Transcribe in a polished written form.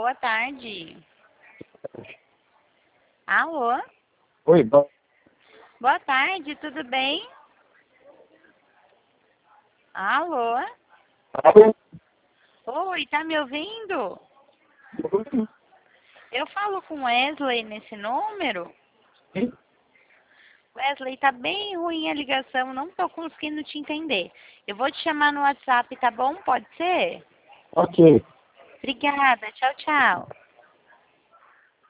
Boa tarde. Alô? Oi, Boa tarde, tudo bem? Alô? alô? Oi, tá me ouvindo? Eu falo com Wesley nesse número? Sim? Wesley, tá bem ruim a ligação, não tô conseguindo te entender. Eu vou te chamar no WhatsApp, tá bom? Pode ser? Ok. Obrigada, tchau, tchau.